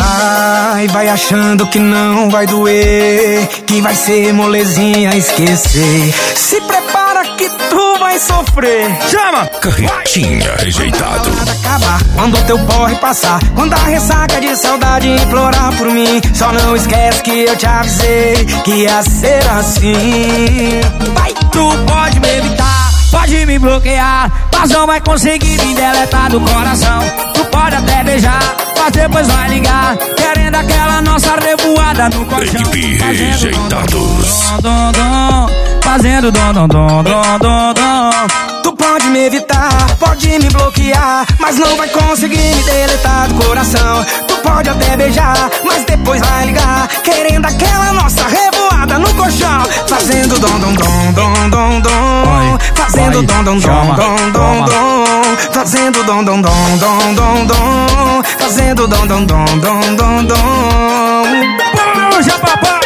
Vai achando que não vai doer, que vai ser molezinha esquecer. Se prepara que tu vai sofrer. Chama! Carretinha rejeitado. Acabar quando teu porre passar, quando a ressaca de saudade implorar por mim. Só não esquece que eu te avisei que ia ser assim. Vai, tu pode me evitar, pode me bloquear, mas não vai conseguir me deletar do coração. Tu pode até beijar, mas depois vai ligar, querendo aquela nossa revoada no colchão. Equipe Rejeitados. Fazendo dom, dom, dom, dom, dom, dom. Tu pode me evitar, pode me bloquear, mas não vai conseguir me deletar do coração. Tu pode até beijar, mas depois vai ligar, querendo aquela nossa revoada no colchão. Fazendo dom, dom, dom, dom, dom, dom. Fazendo dom, dom, dom, dom, dom, dom. Fazendo dom, dom, dom, dom, dom, dom. Fazendo dom, dom, dom, dom, dom, dom. Puxa, papai!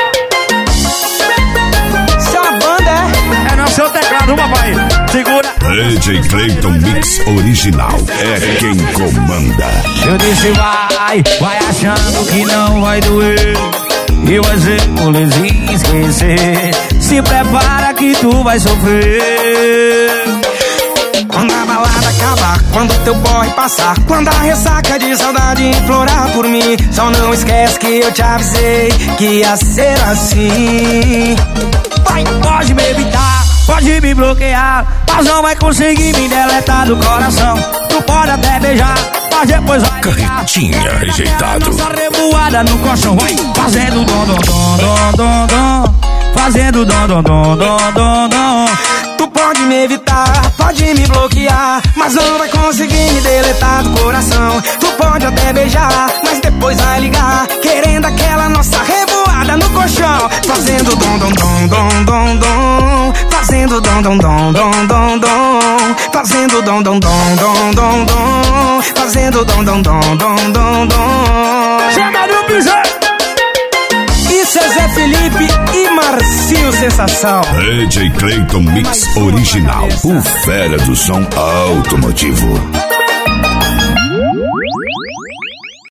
Seu teclado, papai, segura. DJ Clayton Mix Original é quem comanda. Eu disse vai achando que não vai doer, e vai ser molezinha esquecer. Se prepara que tu vai sofrer. Quando a balada acabar, quando teu porre passar, quando a ressaca de saudade implorar por mim. Só não esquece que eu te avisei que ia ser assim. Vai, pode me evitar, pode me bloquear, mas não vai conseguir me deletar do coração. Tu pode até beijar, mas depois vai Carretinha rejeitado. Nossa revoada no colchão, vai fazendo dom, dom, dom, dom, dom, dom. Fazendo dom, dom, dom, dom, dom, dom. Tu pode me evitar, pode me bloquear, mas não vai conseguir me deletar do coração. Tu pode até beijar, mas depois vai ligar, querendo aquela nossa revoada no colchão. Fazendo dom, dom, dom, dom, dom, dom. Fazendo dom, dom, dom, dom, dom, dom. Fazendo dom, dom, dom, dom, dom, dom. Fazendo dom, dom, dom, dom, dom, dom. Chama no piseiro! Isso é Zé Felipe e Marcinho Sensação. DJ Clayton Mix Original, o fera do som automotivo.